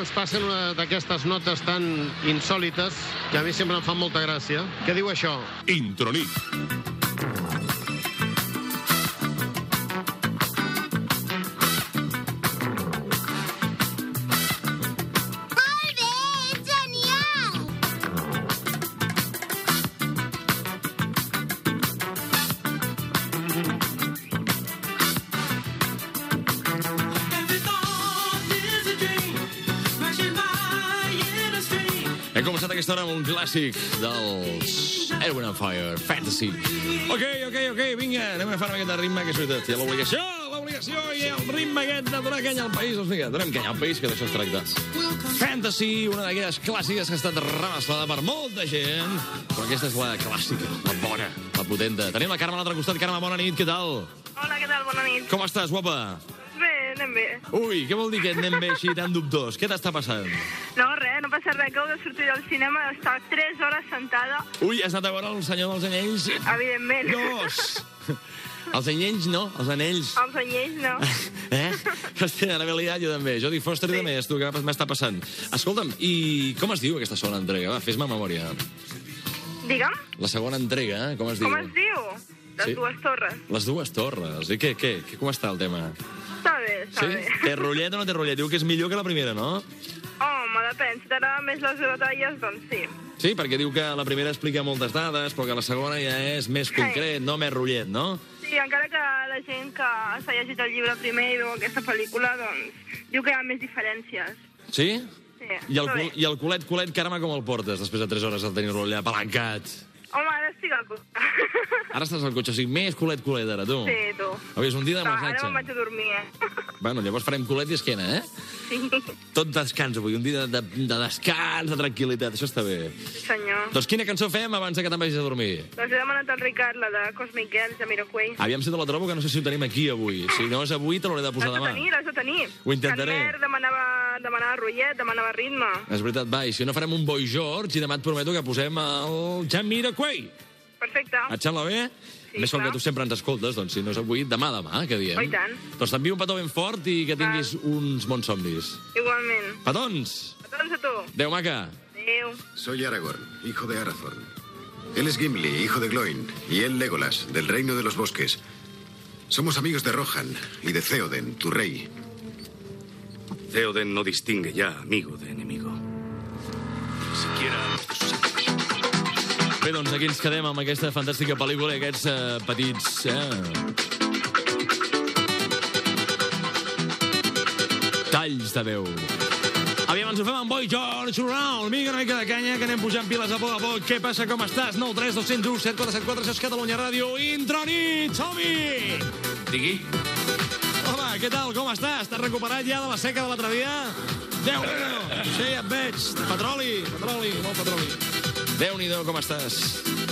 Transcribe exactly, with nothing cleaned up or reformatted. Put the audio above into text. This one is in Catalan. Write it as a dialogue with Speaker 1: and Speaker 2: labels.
Speaker 1: ens passen una d'aquestes notes tan insòlites que a mi sempre em fan molta gràcia. Què diu això?
Speaker 2: Intronit. Hem començat aquesta hora amb un clàssic dels Earth, Wind and Fire, Fantasy. Ok, ok, ok, vinga, anem a fer una miqueta de ritme, que és veritat. Hi ha l'obligació, l'obligació i el ritme aquest de donar canya al país. Doncs vinga, donem canya al país, que d'això es tracta. Fantasy, una d'aquelles clàssiques que ha estat remesclada per molta gent, però aquesta és la clàssica, la bona, la potenta. Tenim la Carme a l'altre costat. Carme, bona nit, què tal?
Speaker 3: Hola, què tal? Bona nit.
Speaker 2: Com estàs, guapa?
Speaker 3: Bé, anem bé.
Speaker 2: Ui, què vol dir que anem bé així tan dubtós? Què t'està passant?
Speaker 3: No, res, no passa res. Acabo de sortir del cinema, d'estar tres hores sentada.
Speaker 2: Ui, has anat a veure el Senyor dels Anells?
Speaker 3: Evidentment.
Speaker 2: Dos! Els anyells no, els anells.
Speaker 3: Els anyells no.
Speaker 2: Eh? Hòstia, n'he liat jo també. Jodie Foster i sí. També, tu, què m'està passant? Escolta'm, i com es diu aquesta segona entrega? Va, fes-me memòria.
Speaker 3: Digue'm?
Speaker 2: La segona entrega, eh? Com es diu?
Speaker 3: Com es diu? Les
Speaker 2: Sí.
Speaker 3: dues torres.
Speaker 2: Les dues torres. I què, què? què com està el tema?
Speaker 3: Està bé, està
Speaker 2: Sí?
Speaker 3: bé.
Speaker 2: Té rotllet o no té rotllet? Diu que és millor que la primera, no?
Speaker 3: Home, depèn. Si t'agrada més les batalles, doncs sí.
Speaker 2: Sí, perquè diu que la primera explica moltes dades, però que la segona ja és més concret, no més rotllet, no?
Speaker 3: Sí, encara que la gent que s'ha llegit el llibre primer i veu aquesta pel·lícula, doncs, diu que hi ha més diferències.
Speaker 2: Sí?
Speaker 3: Sí,
Speaker 2: I el,
Speaker 3: però
Speaker 2: cul,
Speaker 3: bé.
Speaker 2: I el culet, culet, Carme, com el portes després de tres hores de tenir-lo allà palancat?
Speaker 3: Home, ara estic al cotxe.
Speaker 2: Ara estàs al cotxe, o sigui, més culet, culet, ara, tu.
Speaker 3: Sí, tu.
Speaker 2: Avui és un dia de
Speaker 3: No,
Speaker 2: massatge.
Speaker 3: ara me'n vaig a dormir, eh?
Speaker 2: Bueno, llavors farem culet i esquena, eh?
Speaker 3: Sí,
Speaker 2: Tot descans avui, un dia de, de, de descans, de tranquil·litat, això està bé.
Speaker 3: senyor.
Speaker 2: Doncs quina cançó fem abans de que te'n vagis a dormir?
Speaker 3: Doncs he demanat al Ricard la de Cosmic Girls, de Jamiroquai.
Speaker 2: Aviam si te la trobo, que no sé si ho tenim aquí avui. Si no és avui, te l'hauré de posar
Speaker 3: L'has de
Speaker 2: demà.
Speaker 3: tenir, l'has de tenir.
Speaker 2: Ho intentaré.
Speaker 3: Can Mer demanava, demanava rotllet, demanava ritme.
Speaker 2: És veritat, va, i si no farem un Boy George, i demà et prometo que posem el Jamiroquai.
Speaker 3: Perfecte.
Speaker 2: Et sembla bé?
Speaker 3: Sí,
Speaker 2: Més com
Speaker 3: clar.
Speaker 2: que tu sempre ens escoltes, doncs si no és avui, demà, demà, que diem.
Speaker 3: Oh, i tant.
Speaker 2: Doncs t'envio un petó ben fort i que tinguis uns bons somnis.
Speaker 3: Igualment.
Speaker 2: Petons!
Speaker 3: Petons a tu.
Speaker 2: Adéu, maca!
Speaker 3: Adéu.
Speaker 4: Soy Aragorn, hijo de Arathorn. Él es Gimli, hijo de Gloin, y él Legolas, del reino de los bosques. Somos amigos de Rohan y de Theoden, tu rey.
Speaker 5: Theoden no distingue ya amigo de enemigo. Ni siquiera de sus amigos.
Speaker 2: Bé, doncs aquí ens quedem amb aquesta fantàstica pel·lícula i aquests eh, petits... Eh, talls de veu. Aviam, ens ho fem amb Boy George Around. Vinga, una mica de canya, que anem pujant piles a poc a poc. Què passa, com estàs? nou tres dos zero u set quatre set quatre, això és Catalunya Ràdio. Intronit, som-hi!
Speaker 5: Digui.
Speaker 2: Home, què tal, com estàs? T'has recuperat ja de la seca de l'altre dia? Déu-n'hi-do! Sí, et veig. Petroli, petroli, molt petroli. Déu-n'hi-do, com estàs?